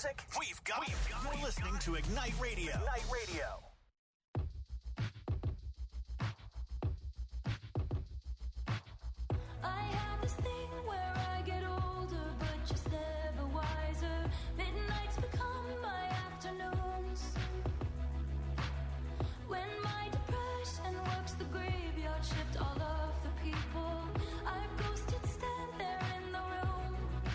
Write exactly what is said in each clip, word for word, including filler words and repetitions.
music, we've got, we've got You're listening to Ignite Radio. Ignite Radio. I have this thing where I get older, but just never wiser. Midnights become my afternoons. When my depression works the graveyard shift, all of the people I've ghosted stand there in the room.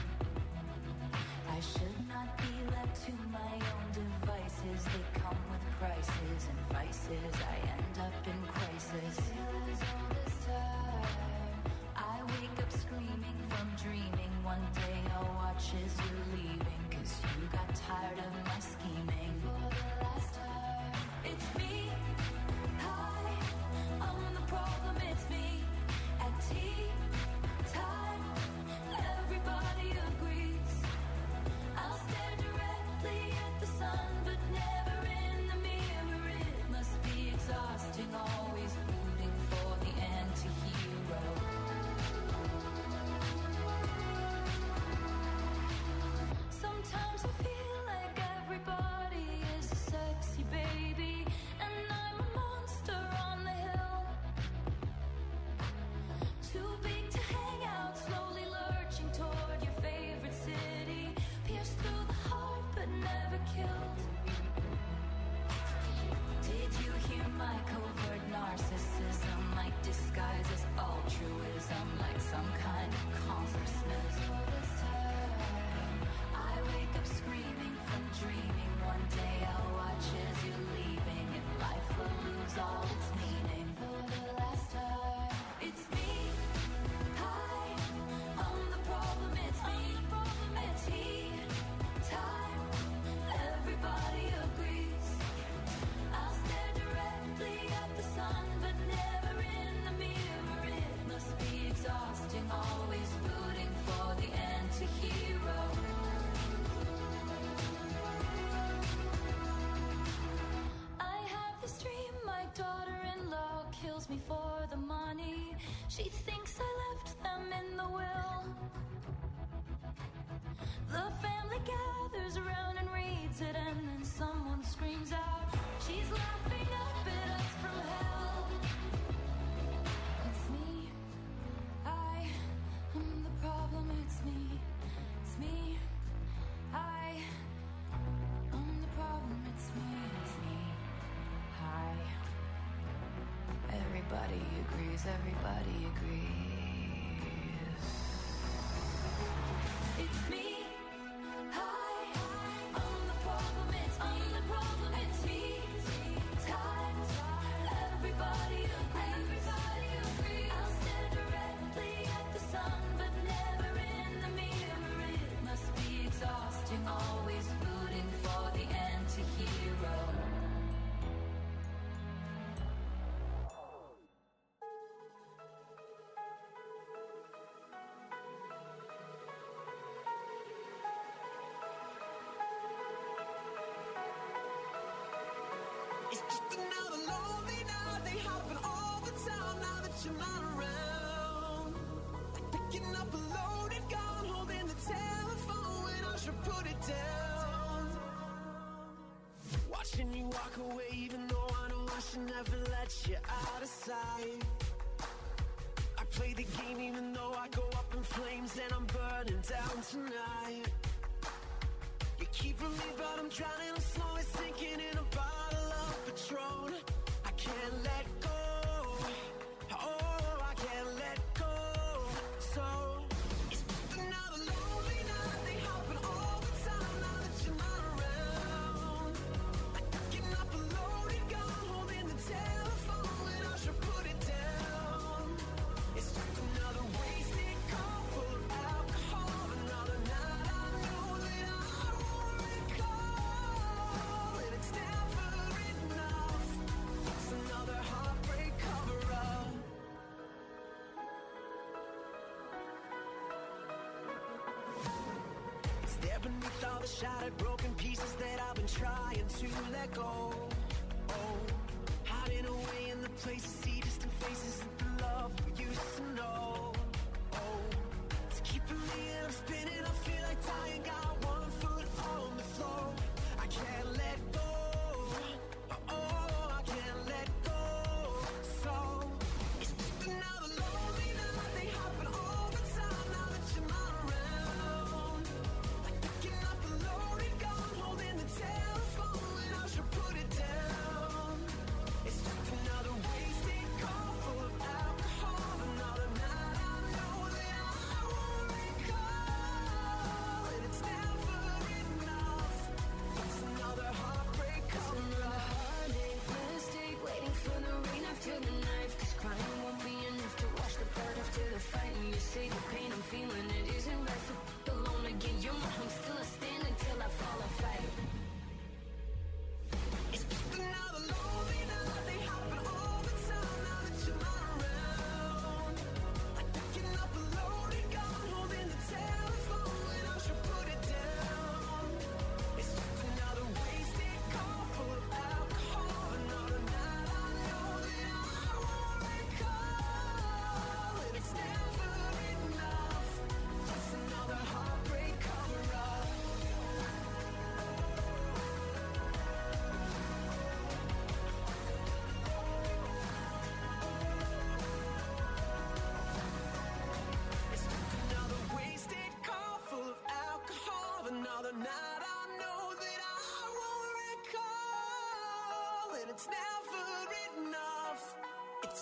I should not be left to my own devices. They come with prices and vices. I end up in crisis. Feels all this time. I wake up screaming from dreaming. One day I'll watch as you're leaving, 'cause you got tired of my scheming. For the last time, it's me. Hi, I'm the problem, it's me. At tea time, everybody agrees. I'll stare directly at the sun, but never in the mirror. It must be exhausting, always rooting for the anti-hero. Sometimes I feel like everybody is a sexy baby, and I'm a monster on the hill. Too big to hang out, slowly lurching toward your favorite city. Pierced through the heart, but never killed. Did you hear my covert narcissism? Like disguise as altruism, like some kind of consciousness. All this time, I wake up screaming from dreaming. One day I'll watch as you're leaving, and life will lose all its meaning. For the last time, it's me. Hi, I'm the problem, it's me. At tea time, everybody agrees. I'll stare directly at the sun, but never in the mirror. It must be exhausting, always rooting for the anti-hero. I have this dream, my daughter-in-law kills me for the money. She thinks I left them in the will. The family gathers around and reads it, and then someone screams out, she's laughing up at us from hell. It's me. I am the problem, it's me. It's me. I am the problem, it's me. It's me. Hi. Everybody agrees, everybody agrees. It's me. Hi, I'm the problem, it's me. I'm the problem, it's me. Time, everybody agrees. Everybody agrees. I'll stare directly at the sun, but never in the mirror. It must be exhausting, always rooting for the anti-hero. It's just another lonely night. They happen all the time now that you're not around. Like picking up a loaded gun, holding the telephone when I should put it down. Watching you walk away, even though I know I should never let you out of sight. I play the game even though I go up in flames and I'm burning down tonight. You keep from me, but I'm drowning, I'm slowly sinking in a bottle of Patron. I can't let go. Oh, I can't let go. So it's just another lonely night. They happen all the time now that you're not around. Like picking up a loaded gun, holding the telephone when I should put it down. It's just another wasted cup full of alcohol. Another night I know that I won't recall. And it's never enough. It's another heartbreak cover-up. It's there beneath all the shattered, broken pieces that I've been trying to let go. Oh, hiding away in the places, see distant faces that the love we used to know. Oh, it's keeping me and I'm spinning. I feel like dying. Got one foot on the floor.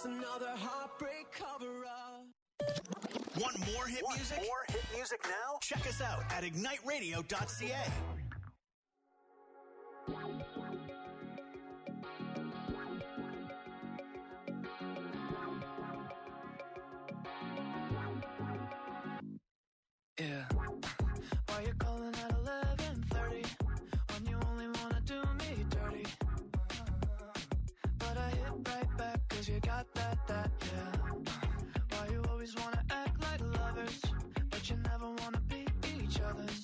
just another heartbreak cover-up. Want more hit Want music? More hit music now? Check us out at ignite radio dot c a. Yeah. Why you calling at eleven thirty when you only wanna do me dirty? But I hit right back cause you got that, that, yeah. Why you always wanna act like lovers, but you never wanna be each other's?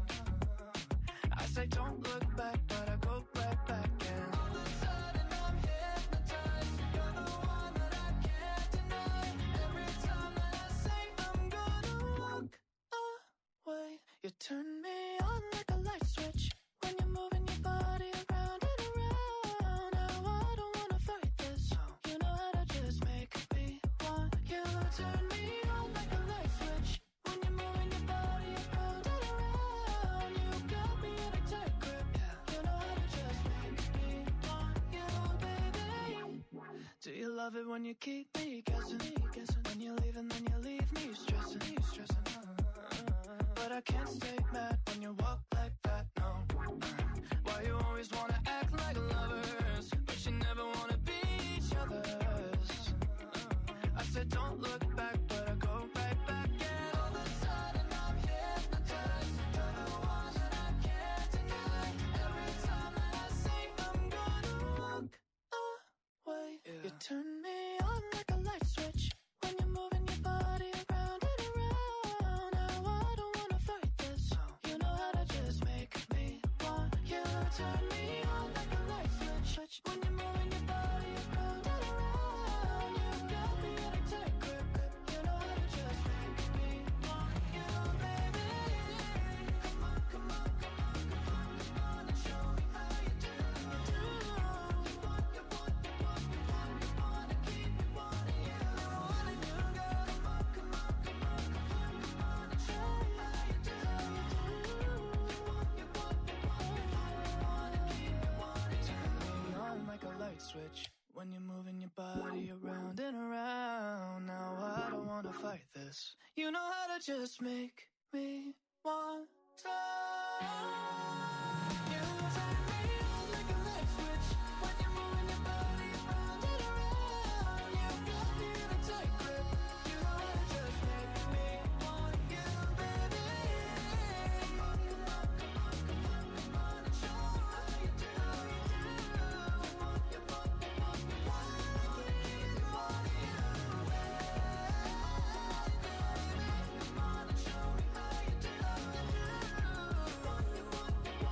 I say don't look back, but I go right back and all of a sudden I'm hypnotized. You're the one that I can't deny. Every time that I say I'm gonna walk away, you turn me on like a light switch when you're moving your body around and around. Now I don't wanna fight this. You know how to just make me want you. Turn me on like a light switch when you're moving your body around and around. You got me in a tight grip. You know how to just make me want you, baby. Do you love it when you keep me guessing? When you leave and then you leave me stressing, stressing. But I can't stay mad when you walk like that, no. Why you always wanna act like lovers, but you never wanna be each other's? I said don't look back, but I go right back. And all of a sudden I'm hypnotized. You're the one that I can't deny. Every time that I say I'm gonna walk away, yeah. You turn me on like a light switch when you're moving your body around and around. Now I don't wanna fight this. You know how to just make me want you. Turn me on like a light switch when you're moving your body around and around. You got me in a tight grip. You know how to just make me want you, baby. Come on, come on, come on, come on, come on and show me how you do. You want, you want, you want, you want, you wanna keep me wanting you. Wanting you, girl. Come on, come on, come on, come on, come on and show me how you do. You want, you want, you want, you want, you wanna keep me wanting you. Turn me on like a light switch when you're moving your body around and around. Now I don't wanna fight this. You know how to just make me want to. You turn me on like a light switch when you're moving your body around and around. You got me in a tight grip. You know how to just make me want you, baby. Come on, come on, come on, come on, come on and show me how you do. You want, you want, you want, you want, you wanna keep me wanting you. Come on and show me how you do. You want, you want, you want.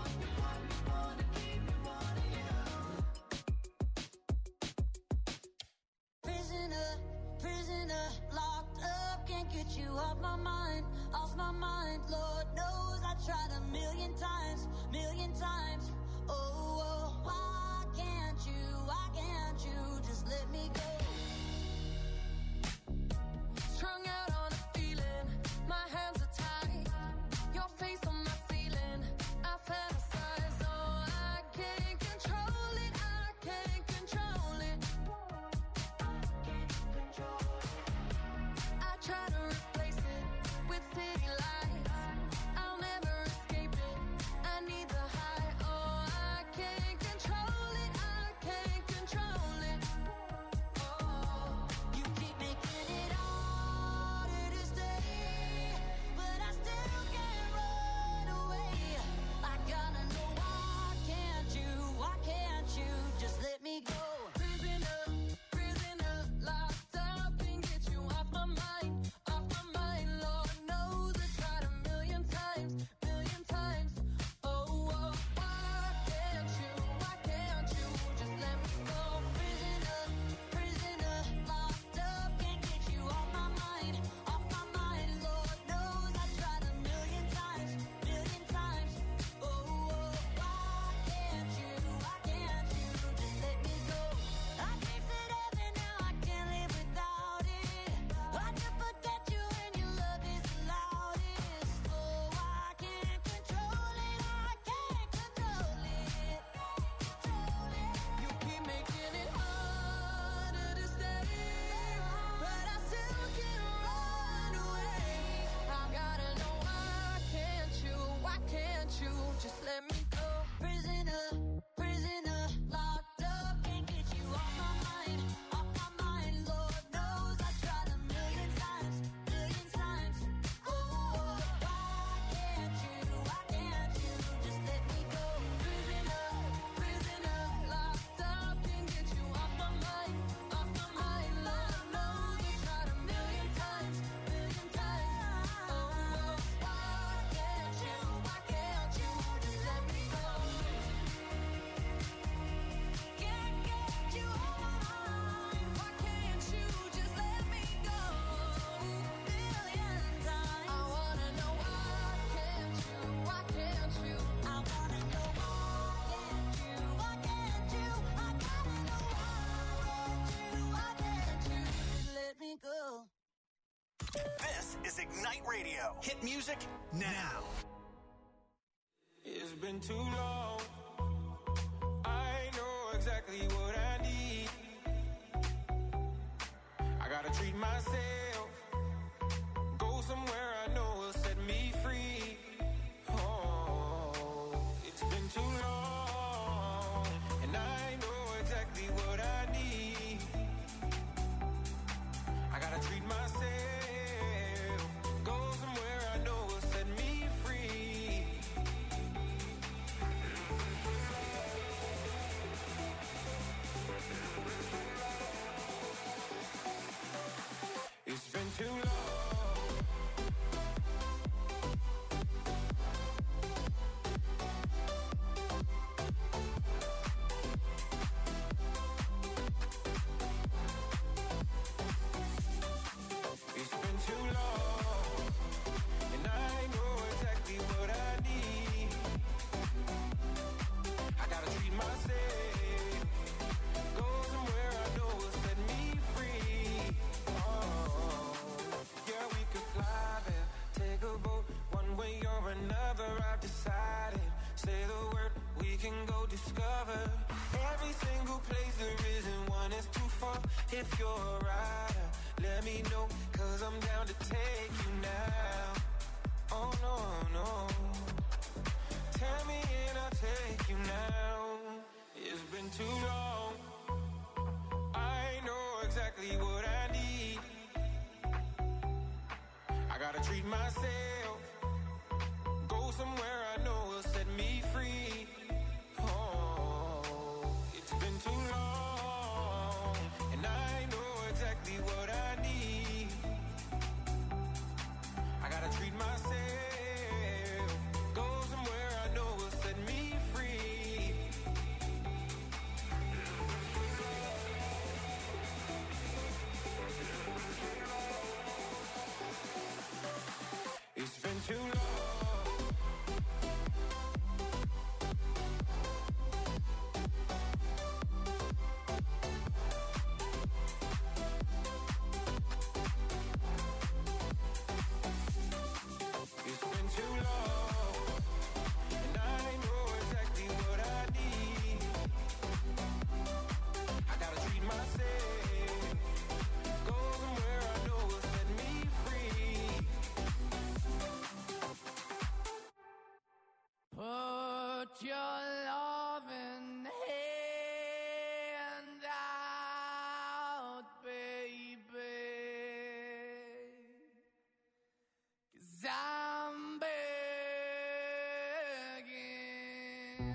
is Ignite Radio. Hit music now. It's been too long. I know exactly what I need. I gotta treat myself. Go somewhere I know will set me free. Oh, it's been too long. And I know exactly what I need. I gotta treat myself. Go somewhere I know will set me free. It's been too long. It's been too long, and I know exactly what I need. I gotta treat myself. Go somewhere I know will set me free. Oh, yeah, we could fly there, take a boat, one way or another. I've decided. Say the word, we can go discover every single place. There isn't one that's too far. If you're a rider, let me know, cause I'm down to take you now. Oh no, no. Tell me and I'll take you now. It's been too long. I know exactly what I need. I gotta treat myself. Go somewhere I know will set me free. Oh, it's been too long. And I know exactly what I need. I gotta treat myself. Go somewhere I know will set me free. It's been too long. It's been too long, and I know exactly what I need. I gotta treat myself. Go somewhere I know will set me free. Put your loving hand out, baby, 'cause I'm begging.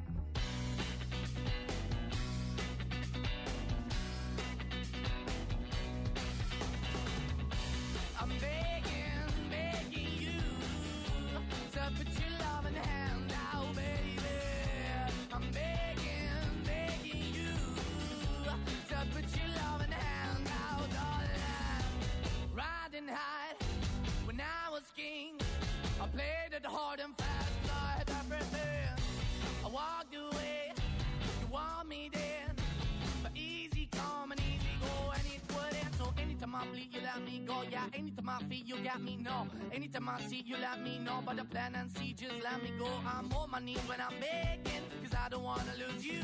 I'm begging, begging you to put your loving hand out, baby. I'm begging, begging you to put your loving hand out, darling. Riding high when I was king, I played it hard and fast, 'cause I had everything. I walked away, you want me then, but easy come and easy go, and it wouldn't. So anytime I bleed, you let me go. Yeah, anytime I feel, you got me, no. Anytime I see, you let me know. But the plan and see, just let me go. I'm on my knees when I'm begging, 'cause I don't wanna lose you.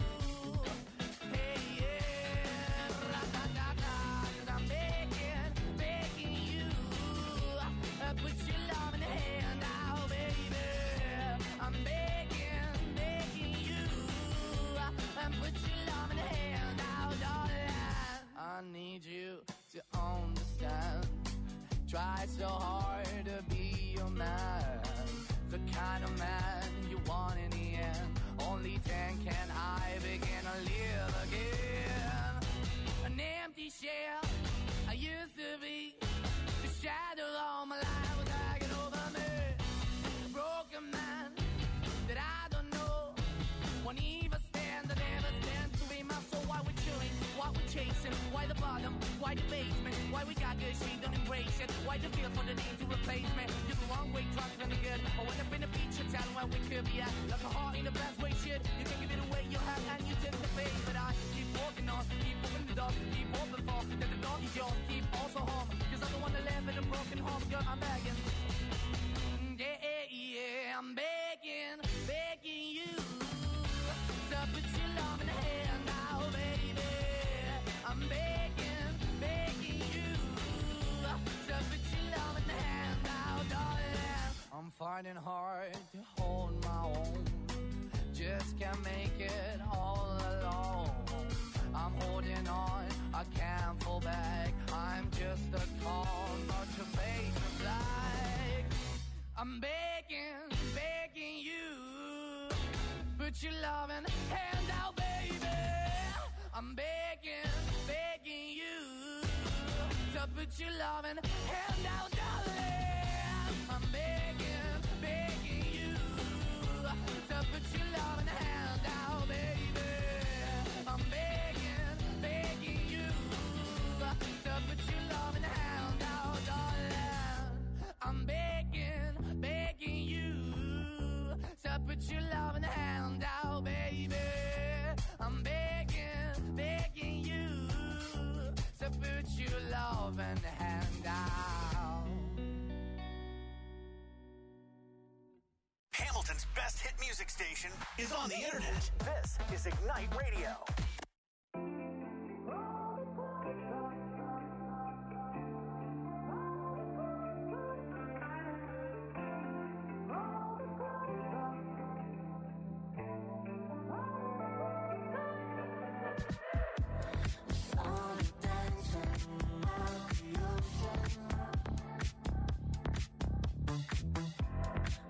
Hey, yeah, ra-da-da-da, 'cause I'm begging, begging you. Uh, put your love in the hand out, baby. I'm begging, begging you. Uh, and put your love in the hand out, darling. I need you to understand. Try so hard to be your man, the kind of man you want in the end. Only then can I begin to live again. An empty shell I used to be, the shadow all my life was hanging over me. A broken man that I don't know, won't even stand, that never stands to be my soul. Why we're chilling, why we're chasing, why the bottom, why the basement, why we got good, she don't embrace it. Why the feel for the need to replace me? You're the wrong way, trying to be good. I went up in a feature town where we could be at, like a heart in the best way, shit. You can give it away, you have, and you take the bait. But I keep walking on, keep moving the dog, keep open for that the dog is yours, keep also home. 'Cause I'm the one that live in a broken home. so I'm begging. Yeah, yeah, yeah, I'm begging, begging you to put your love in the hand now, baby. I'm begging, begging you to put your love in the hand now, darling. I'm finding hard to hold my own, just can't make it all alone. I'm holding on, I can't fall back. I'm just a call, not to make a flag. I'm begging, begging you, put your loving hand out, baby. I'm begging, begging you, to put your loving hand out, darling. I'm begging, begging you, to put your loving hand out, baby. I'm begging, begging you, to put your loving hand out, darling. I'm begging, begging you, to put your loving hand out, baby. I'm begging, begging you, to put your loving hand out. Hamilton's best hit music station is on the internet. This is Ignite Radio.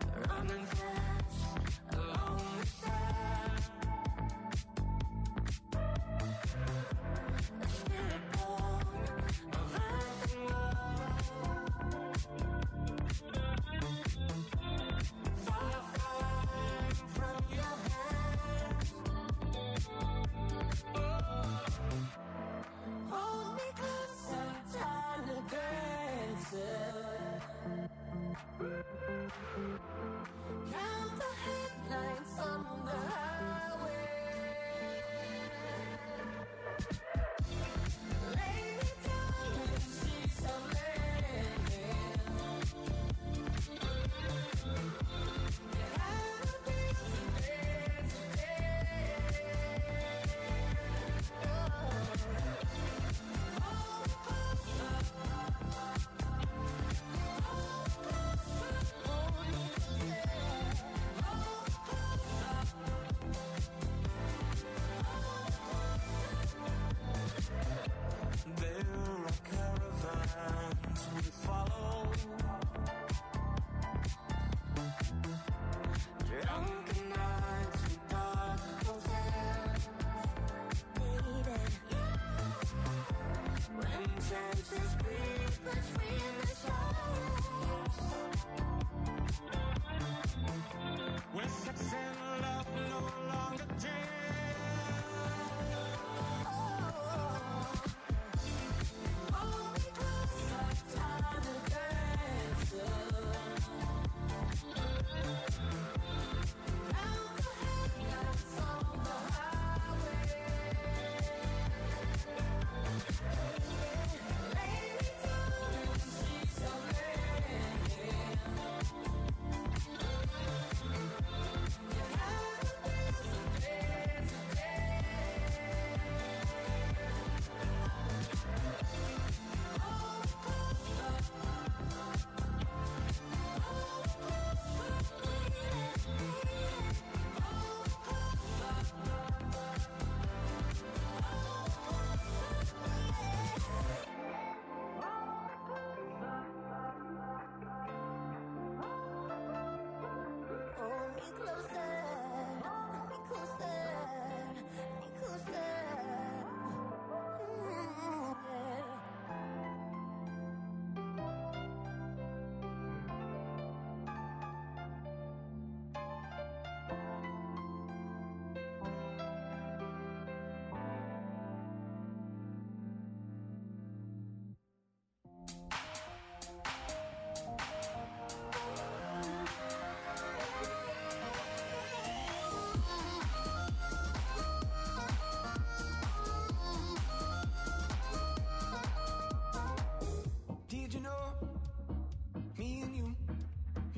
Running fast along the sand.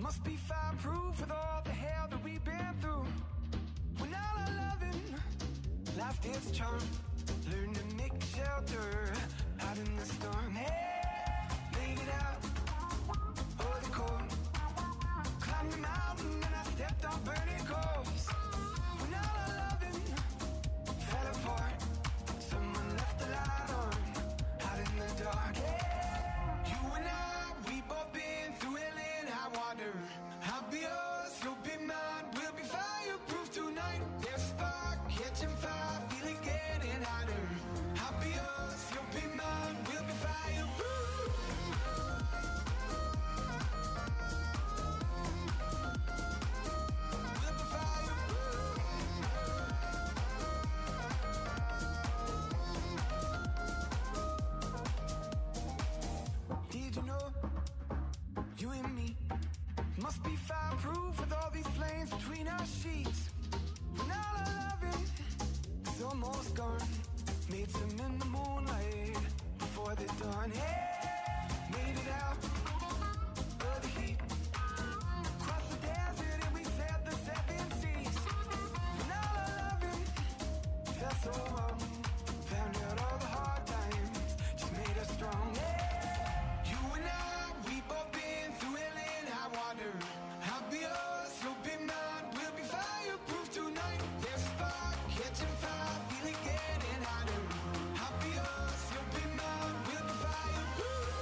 Must be fireproof with all the hell that we've been through. When all our loving lost its charm, learn to make shelter out in the storm. Hey, made it out of the cold. Climbed the mountain and I stepped on burning coals. When all our loving fell apart, someone left the light on out in the dark. Hey, you and I, we both been through hell and high water. I'll be yours, you'll be mine. We'll be fireproof tonight. There's a spark catching fire, feeling getting hotter. I'll be yours, you'll be mine. We'll be fireproof. We'll be fireproof. Did you know you and me must be fireproof with all these flames between our sheets? When all our loving is almost gone, made some in the moonlight before the dawn. Hey, made it out of the heat, crossed the desert and we sailed the seven seas. When all our loving felt so wrong, found out all the hard times just made us strong. Hey, you and I, we both been through hell and high water. I'll be yours, you'll be mine. We'll be fireproof tonight. There's a spark catching fire, feeling getting hotter. I'll be yours, you'll be mine. We'll be fireproof.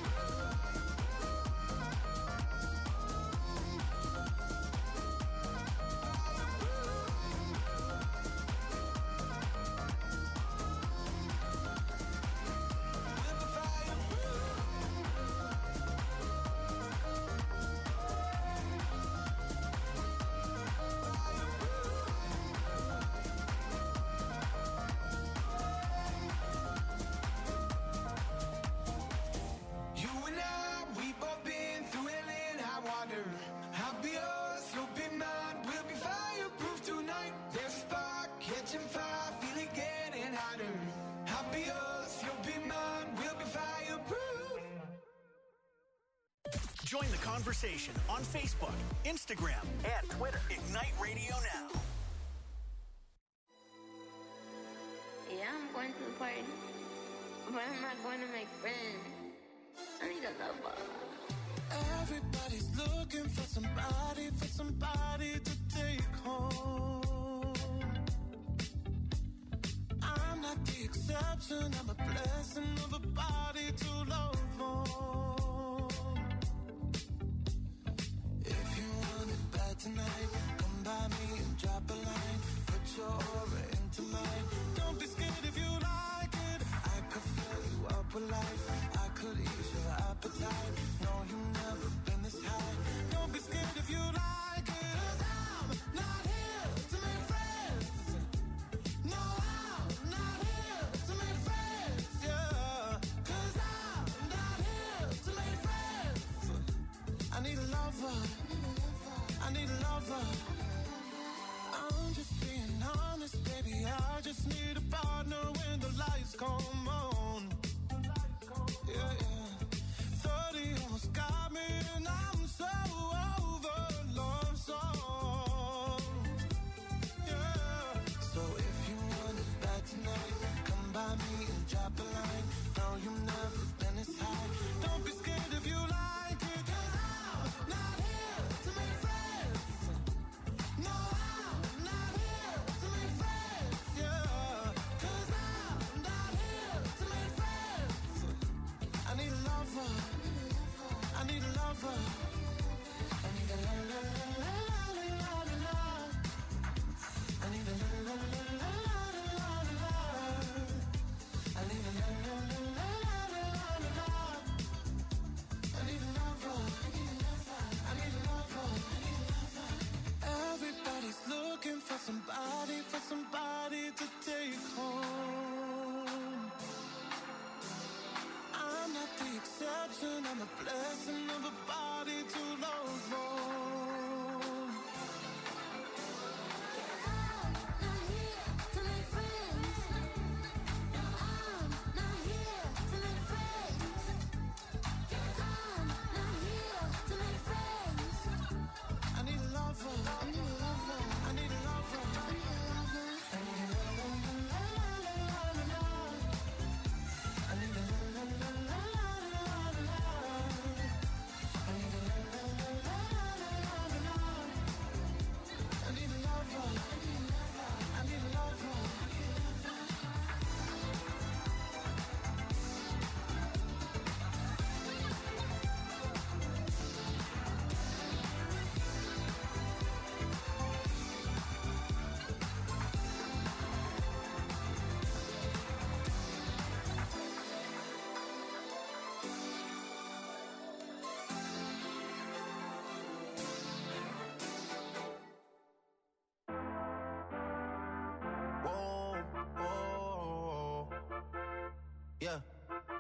We'll be fireproof. You and I, we both been through hell and high water. I'll be yours, you'll be mine. We'll be fireproof tonight. There's a spark catching fire, feeling getting hotter. I'll be yours, you'll be mine. We'll be fireproof. Join the conversation on Facebook, Instagram, and Twitter. Ignite Radio Now. Yeah, I'm going to the party, but I'm not going to make friends. I need a lover. Everybody's looking for somebody, for somebody to take home. I'm not the exception, I'm a blessing of a body to love on. If you want it bad tonight, come by me and drop a line. Put your aura into mine. Don't be scared if you like it. I could fill you up with life. I could ease your appetite. No, you've never been this high. Don't be scared if you like it. 'Cause I'm not here to make friends. No, I'm not here to make friends. Yeah. 'Cause I'm not here to make friends. I need a lover. I need a lover. I'm just being honest, baby. I just need a partner when the lights come on. Yeah, yeah. thirty almost got me, and I'm so over love song. Yeah. So if you want it bad tonight, come by me and drop a line. No, you've never been this high. Don't be scared if you like it. 'Cause I'm not here to make friends. No, I'm not here to make friends. Yeah. 'Cause I'm not here to make friends. I need a lover. I need a lover. I need a la la la la la la la. I need a la la la la la la la. I need a la la la la la la la. I need a lover. I need a lover. Everybody's looking for somebody, for somebody to take home. I'm not the exception, I'm a blessing of a body to love on. I'm not here to make friends. No, I'm not here to make friends. I'm not here to make friends.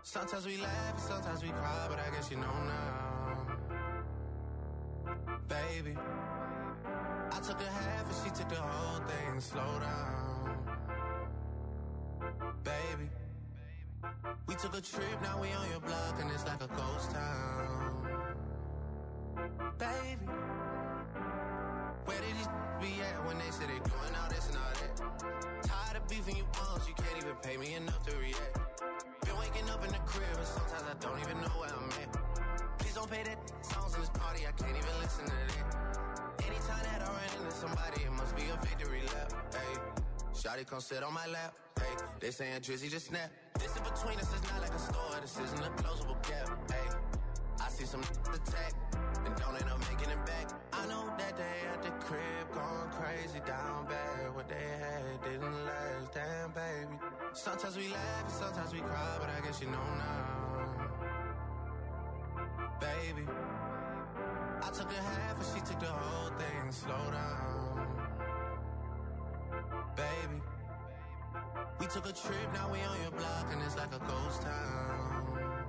Sometimes we laugh and sometimes we cry, but I guess you know now. Baby, I took a half and she took the whole thing. Slow down. Baby, we took a trip, now we on your block and it's like a ghost town. Baby, where did these be at when they say they doing all this and all that? Tired of beefing you bums, you can't even pay me enough to react. Been waking up in the crib and sometimes I don't even know where I'm at. Please don't pay that songs in this party, I can't even listen to that. Anytime that I run into somebody, it must be a victory lap. Hey, shawty come sit on my lap. Hey, they saying Drizzy just snap. This in between us is not like a store, this isn't a closable gap. Hey, I see some attack and don't end up making it back. I know that they at the crib going crazy down bad. What they had didn't last, damn baby. Sometimes we laugh and sometimes we cry, but I guess you know now. Baby, I took a half and she took the whole thing. Slow down. Baby, we took a trip, now we on your block and it's like a ghost town.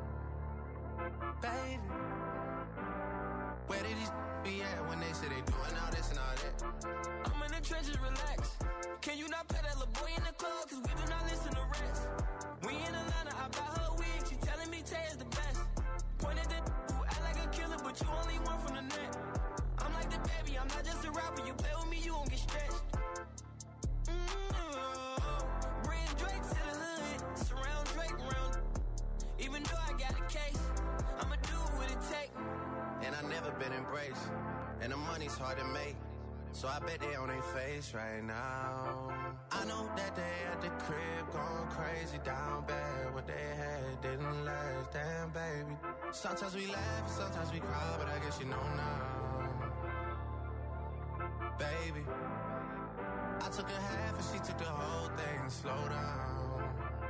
Baby, where did these be at when they say they doing all this and all that? I'm in the trenches, relax. Can you not pay that little boy in the club? Cause we do not listen to rest. We in Atlanta, I buy her wig. She telling me Tay is the best. Pointed at who act like a killer, but you only one from the net. I'm like the baby, I'm not just a rapper. You play with me, you won't get stretched. Mm-hmm. Bring Drake to the hood. Surround Drake around. Even though I got a case, I'ma do what it take. And I never been embraced, and the money's hard to make, so I bet they on their face right now. I know that they at the crib going crazy down bad. What they had didn't last, damn baby. Sometimes we laugh and sometimes we cry, but I guess you know now. Baby, I took a half and she took the whole thing. Slow down.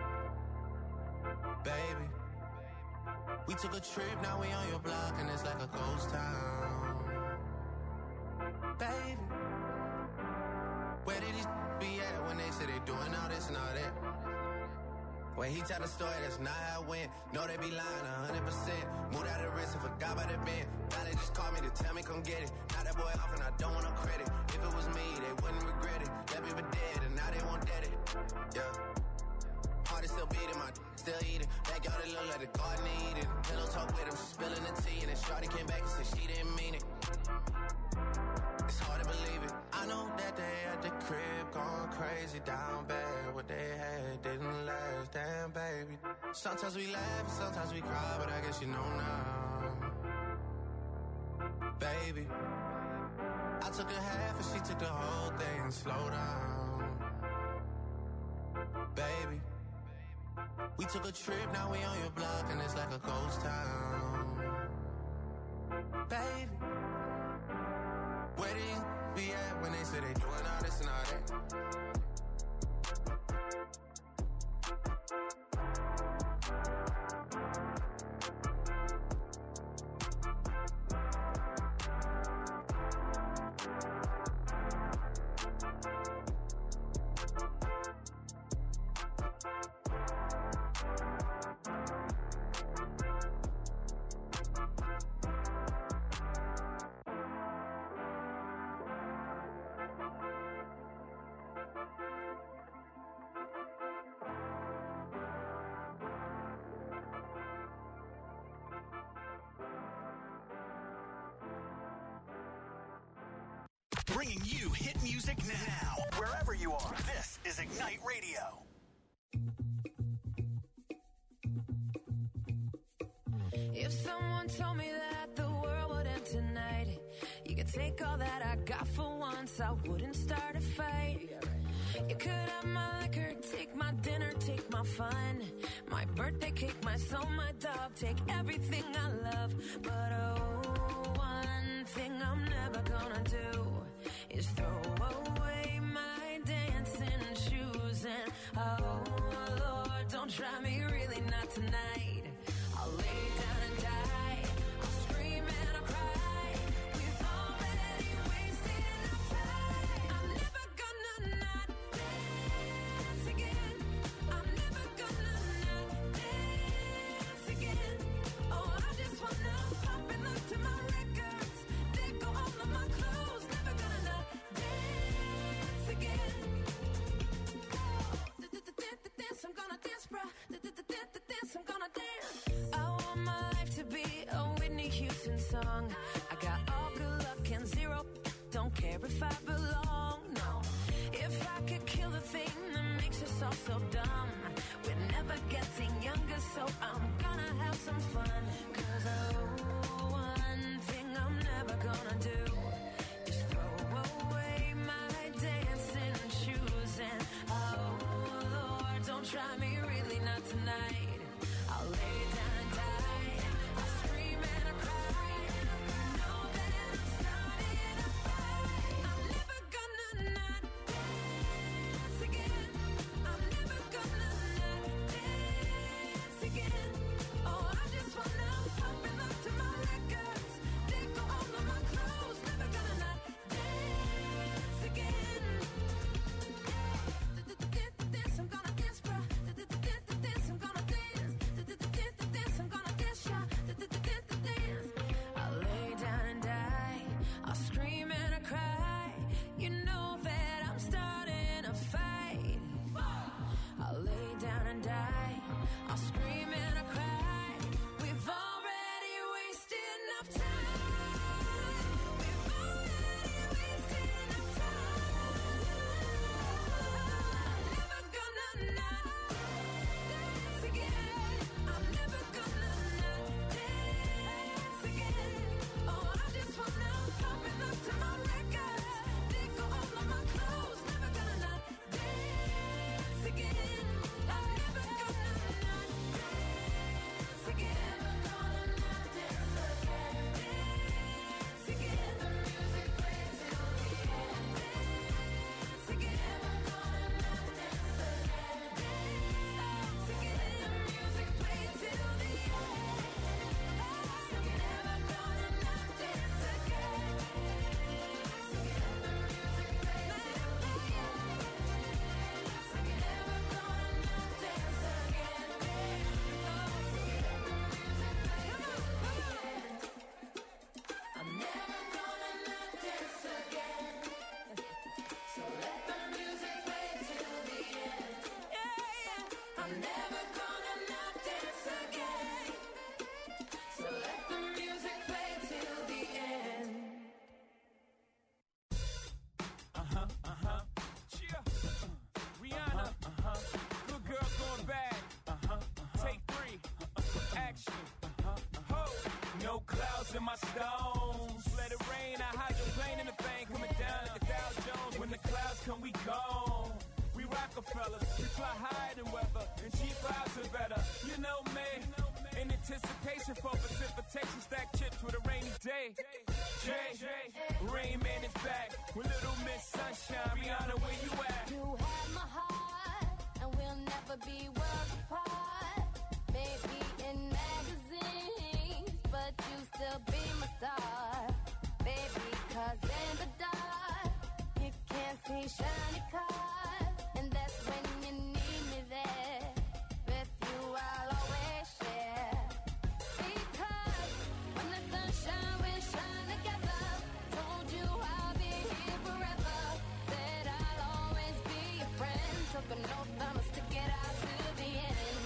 Baby, we took a trip, now we on your block and it's like a ghost town. Baby, where did these be at when they say they doing all this and all that? When he tell the story, that's not how it went. No, they be lying a hundred percent. Moved out of the wrist and forgot about the bend. Now they just call me to tell me come get it. Now that boy off and I don't want no credit. If it was me, they wouldn't regret it. That baby dead and now they won't dead it. Yeah. Heart is still beating, my still eating. Backyard it look like the garden eating. Pillow talk with him, she spilling the tea. And then shorty came back and said she didn't mean it. It's hard to believe it. I know that they at the crib going crazy down bad. What they had didn't last, damn baby. Sometimes we laugh and sometimes we cry, but I guess you know now. Baby, I took a half and she took the whole thing. Slow down. Baby, we took a trip, now we on your block and it's like a ghost town. Baby, where did you be at when they say they doing all this and all that? Bringing you hit music now, wherever you are. This is Ignite Radio. If someone told me that the world would end tonight, you could take all that I got for once, I wouldn't start a fight. You could have my liquor, take my dinner, take my fun, my birthday cake, my soul, my dog, take everything I love. But oh, one thing I'm never gonna do is throw away my dancing shoes. And oh Lord, don't try me, really not tonight. I'll lay down and die, I'll scream and I'll cry. We've already wasted enough time. I'm never gonna not dance again. I'm never gonna not dance song. I got all good luck and zero. Don't care if I belong, no. If I could kill the thing that makes us all so dumb, we're never getting younger, so I'm gonna have some fun. Cause oh, one thing I'm never gonna do is throw away my dancing shoes. And oh Lord, don't try me, really not tonight. I'll lay down and die. I'll scream and I cry. Know that I'm starting a fight. I'm never gonna not dance again. I'm never gonna not dance again. Oh, I just wanna pump and look to my records. Dig for all of my clothes. Never gonna not dance again. Dance, I'm gonna dance, bro. Dance, I'm gonna dance. Dance, I'm gonna dance, yeah. Dance. I'll lay down and die. I'll scream and I cry. You know that I'm starting a fight. I'll lay down and die. I'll scream and I cry. We've already wasted enough time. We've already wasted enough time. I'm never gonna not dance again. I'm never gonna not dance again. Oh, I just wanna pump and look to my records. Dig for all of my clothes. Never gonna not dance again. I'm never gonna not dance again. Never gonna not dance again. Dance again. The music plays till the end. Dance again. Never gonna not dance again. Dance again. The music plays till the end. Dance again. Never gonna not dance again. Dance again. The music plays till the end. Dance again. Never gonna not dance again. Dance again. The music plays till the end. I'm never gonna not dance again. So let the music play till the end. Yeah, I'm never gonna not dance again. So let the music play till the end. Uh-huh, uh-huh. Cheer. Rihanna. Uh-huh. Good girl going bad. Uh-huh, uh-huh. Take three. Action. Uh-huh, ho. No clouds in my stones. Let it rain. I hydroplane in the bank. Coming down like the Dow Jones. When the clouds come, we gone. We Rockefellers. We fly higher than weather. And cheap vibes are better. You know me. In anticipation for precipitation. Stack chips with a rainy day. Jay, Rain Man is back with Little Miss Sunshine. Rihanna, where you at? You have my heart, and we'll never be worlds apart. Maybe in magazines, but you still be my star. Baby, 'cause in the dark, you can't see shiny cars. And that's when you need me there. With you, I'll always share. Because when the sunshine will shine together, told you I'll be here forever. Said I'll always be your friend. Took an oath, I'ma stick it out to the end.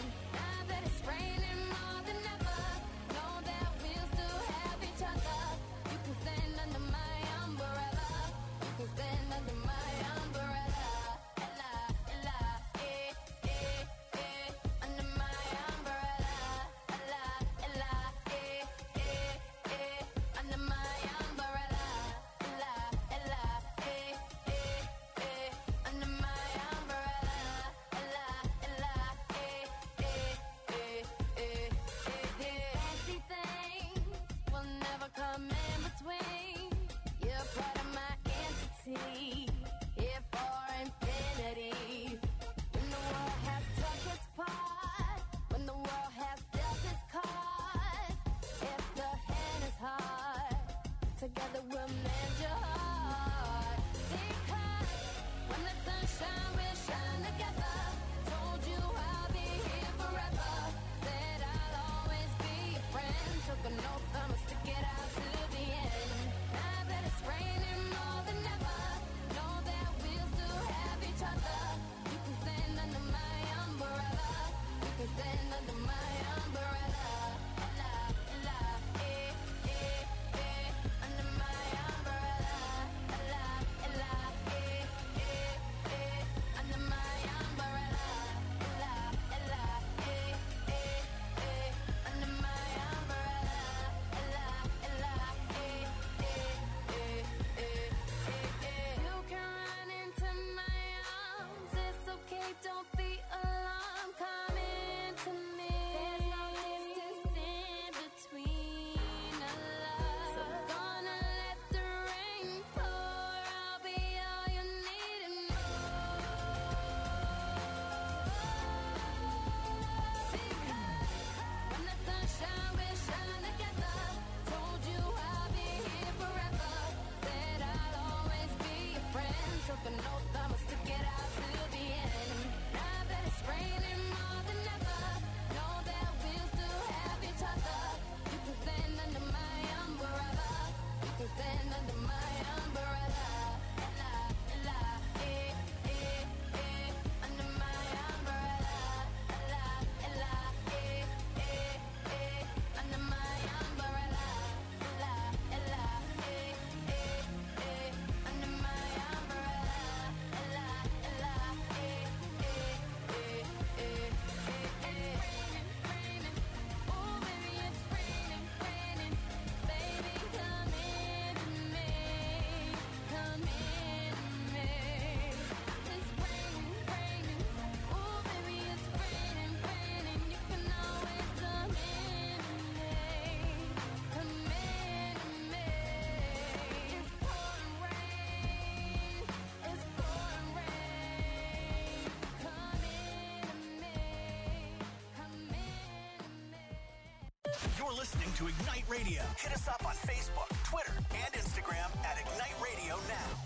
You're listening to Ignite Radio. Hit us up on Facebook, Twitter, and Instagram at Ignite Radio Now.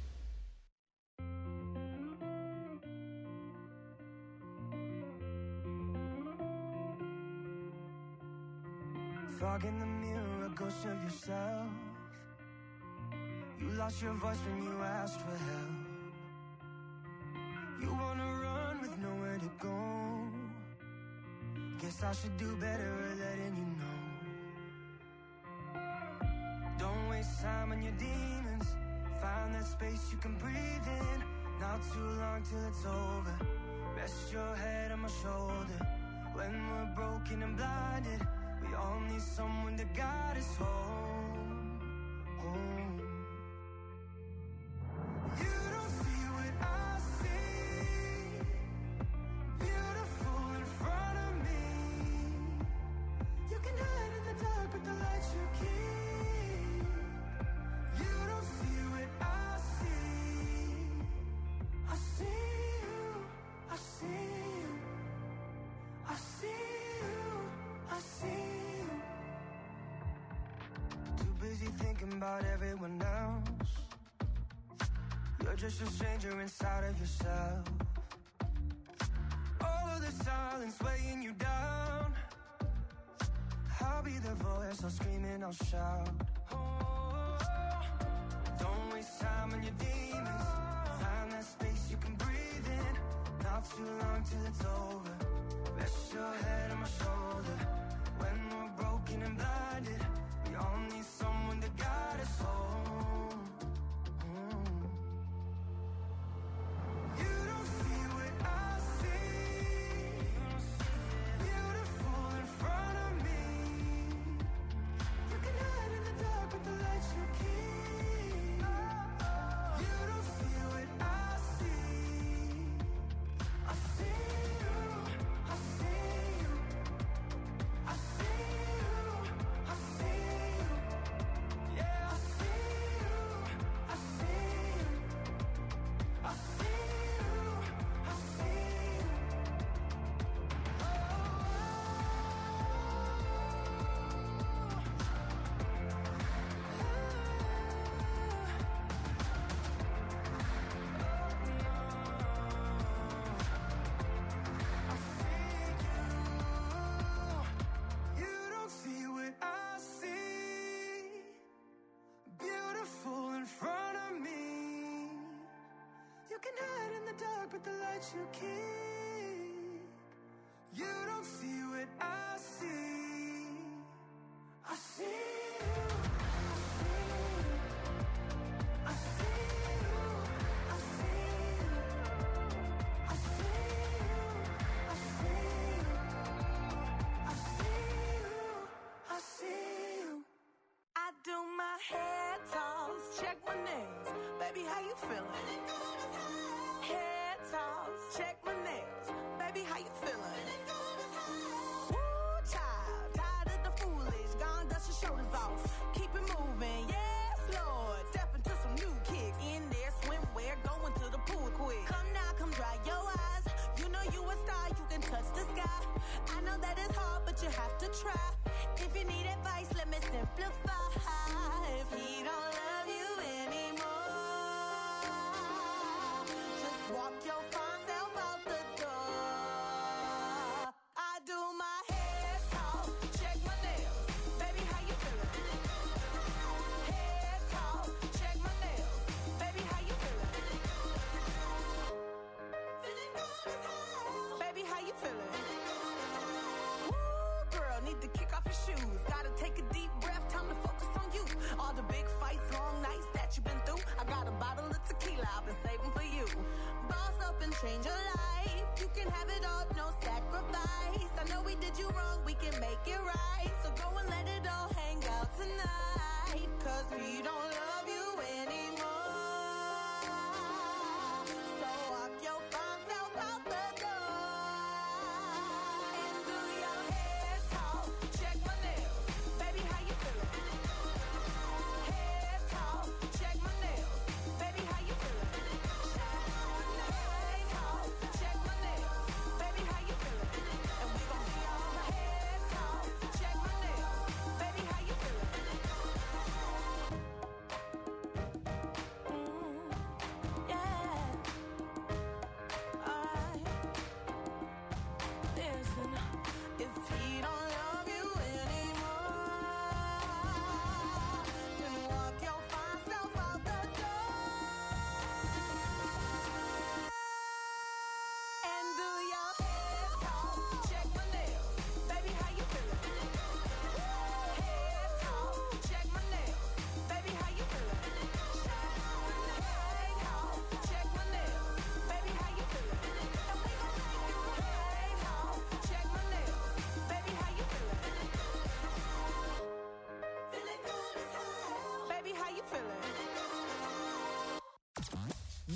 Fog in the mirror, a ghost of yourself. You lost your voice when you asked for help. You wanna run with nowhere to go. Guess I should do better at letting you know. Don't waste time on your demons. Find that space you can breathe in. Not too long till it's over. Rest your head on my shoulder. When we're broken and blinded, we all need someone to guide us home, home. You don't see what I see. Beautiful in front of me. You can hide in the dark with the lights you keep. You don't see what I see. I see you, I see you, I see you, I see you. Too busy thinking about everyone else. You're just a stranger inside of yourself. All of the silence weighing you down. I'll be the voice, I'll scream and I'll shout. Oh, don't waste time on your demons. Find that space you can breathe in. Not too long till it's over. Rest your head on my shoulder. When we're broken and blinded, we all need someone to guide us home. Mm. You don't see what I see. Beautiful in front of me. You can hide in the dark with the lights you keep. You don't see what I see. I see you, I see you, I see you, I see you. Yeah, I see you, I see you, I see you, I see you. You don't see what I see. Beautiful in front of me. You can hide in the dark with the lights you keep. You don't see what I see. I see you. I see you. I see you. I see you. I see you. I see you. I see you. I do my hair toss, check my nails. Baby, how you feeling? Hair toss, check my nails. Baby, how you feeling? Woo, child, tired of the foolish. Gone, dust your shoulders off. Keep it moving, yes, Lord. Step into some new kicks. In there, swimwear, going to the pool quick. Come now, come dry your eyes. You know you a star, you can touch the sky. I know that it's hard, but you have to try. If you need advice, let me simplify. If he don't love you anymore, just walk your fine self out the door. I do my hair talk, check my nails. Baby, how you feeling? Hair talk, check my nails. Baby, how you feeling? Feeling good as hell. Baby, how you feeling? Woo, girl, need to kick off your shoes. Gotta take a deep breath, time to focus on you. All the big fights, long nights that you've been through. I got a bottle of tequila I've been saving for you. Boss up and change your life. You can have it all, no sacrifice. I know we did you wrong, we can make it right. So go and let it all hang out tonight. Cause we don't love you anymore. So walk your fine self out the door. And do your hair talk, check my nails. Baby, how you feeling? Hair talk, check my nails. Baby, how you feeling? Hair talk, check my nails. Baby, how you feeling? And we gon' be all hair talk, check my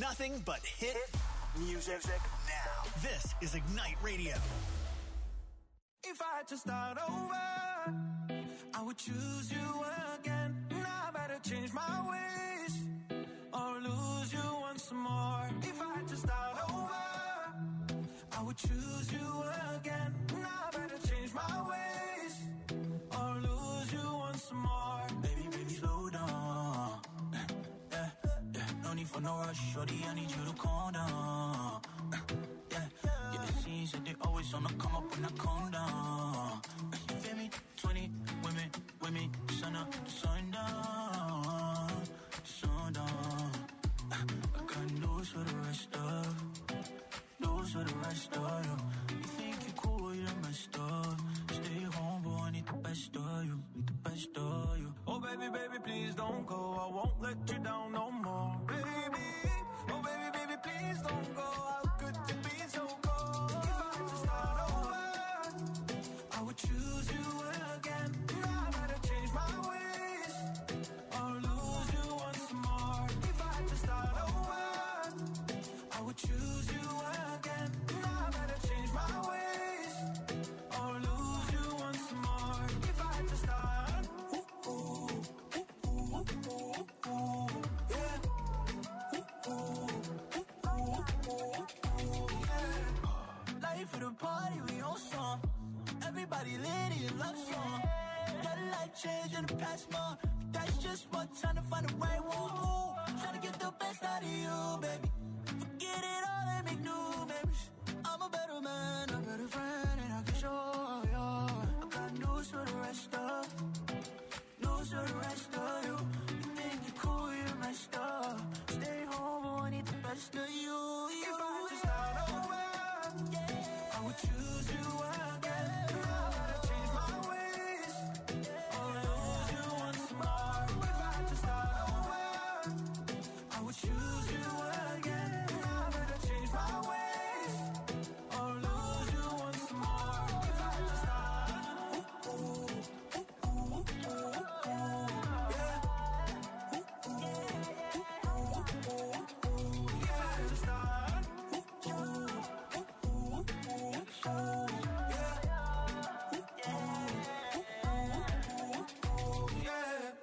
Nothing but hit, hit music now. This is Ignite Radio. If I had to start over, I would choose you again. Now I better change my ways or lose you once more. If I had to start over, I would choose you again. Now I better change my ways or lose you once more. Baby, baby, slow down. Yeah, yeah, no need for no rush, shorty, I need you to calm down. Yeah, yeah, it seems that they always on the come up when I calm down. You feel me? twenty women, women, sun up, sun down, sun down. I got news for the rest of, news for the rest of you. You think you cool, you done messed up. Stay home, boy, I need the best of you, need the best of you. Oh baby, baby, please don't go, I won't let you down no more. Baby, oh baby, baby, please don't go. How could you be so cold? If I had to start over, I would choose you again. Now I better change my ways or lose you once more. If I had to start over, I would choose you again. Now I better change my ways or lose you once more. If I had to start, ooh, ooh, ooh, ooh, ooh, ooh, yeah. Ooh, ooh, ooh, ooh, ooh, yeah. Life for the party, we on song. Everybody lit in love song. Got a life change in the past month. That's just what time to find the right one. Trying to get the best out of you, baby. Forget it all and make new memories. I'm a better man, a better friend, and I can show you. I got news for the rest of, news for the rest of you. You think you're cool, you're messed up. Stay home, but I need the best of you. If I had to start over, yeah, I would choose you again. Now I gotta change my ways or lose you once more. If I had to start over, I would choose you again. Now I gotta change my ways or lose you once more. If I had to start, ooh, ooh, ooh, ooh, ooh, yeah. Ooh, ooh, ooh, ooh, ooh. If I had to start, ooh, ooh, ooh, ooh, ooh, yeah. Yeah.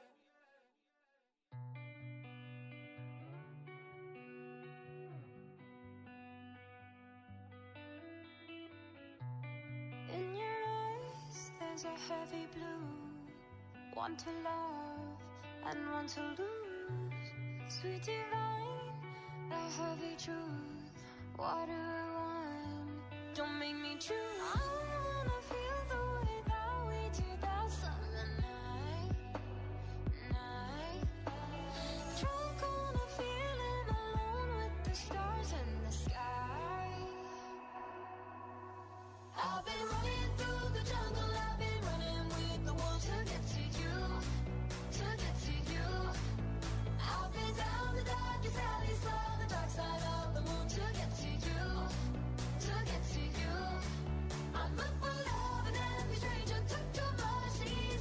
In your eyes, there's a heavy blue. One to love and one to lose. Sweet divine, the heavy truth. What do I want? Don't make me choose. I wanna feel the way that we did that summer night. Night. Drunk on a feeling, alone with the stars in the sky. I've been running through the jungle, I've been running with the wolves to get to you, to get to you. I've been down the darkest alleys, saw the dark side of the moon to get to you, to get to you. I'm up for love and every stranger took too much, easy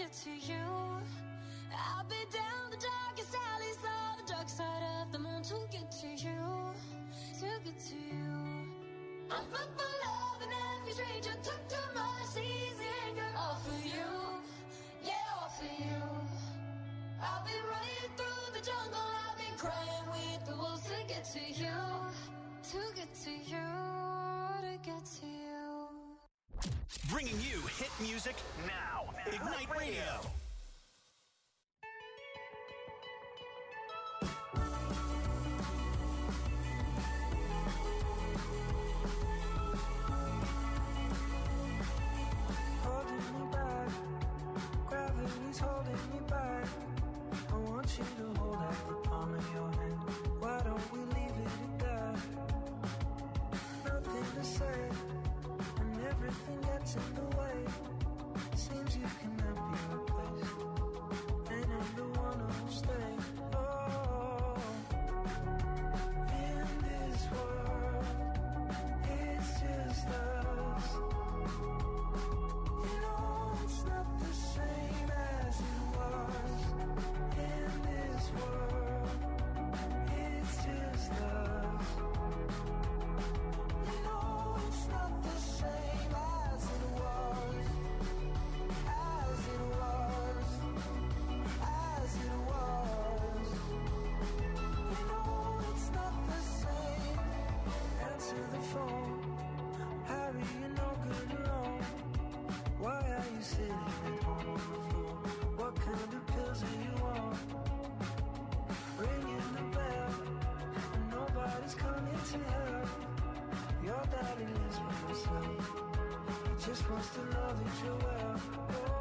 get to you. I'll be down the darkest alleys on the dark side of the moon to get to you, to get to you. I'm fucked for love and every stranger took too much easy anger. All for you, yeah, all for you. I've been running through the jungle, I've been crying with the wolves to get to you, to get to you, to get to you. Bringing you hit music now. Ignite Radio. Holding me back, gravity's holding me back. I want you to hold out the palm of your hand. Why don't we leave it at that? Nothing to say, and everything gets in the way. Seems you cannot be replaced, and I'm the one who'll stay. Oh, in this world, it's just us. You know it's not the same as it was. In this world, it's just us. You know it's not the same as it was. As it was. As it was. You know it's not the same. Answer the phone. Harry, you're no good alone. Why are you sitting at home on the floor? What kind of pills are you on? Ringing the bell, and nobody's coming to help. Your daddy lives by himself. He just wants to know that you're well. Oh,